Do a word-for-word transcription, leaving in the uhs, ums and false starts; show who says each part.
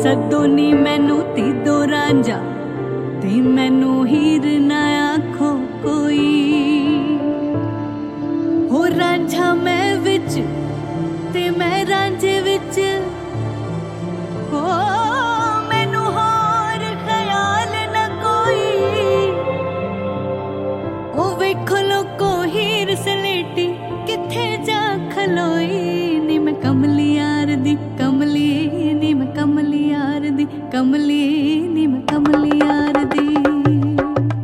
Speaker 1: सदो नी मैनू तीदो रांझा ते मैनू हीर ना आखो कोई। हो रांझा मैं विच ते मैं रांझे विच, हो मैनू होर ख्याल न कोई। ओ वेखो लोको हीर सलेटी किथे जा खलोई।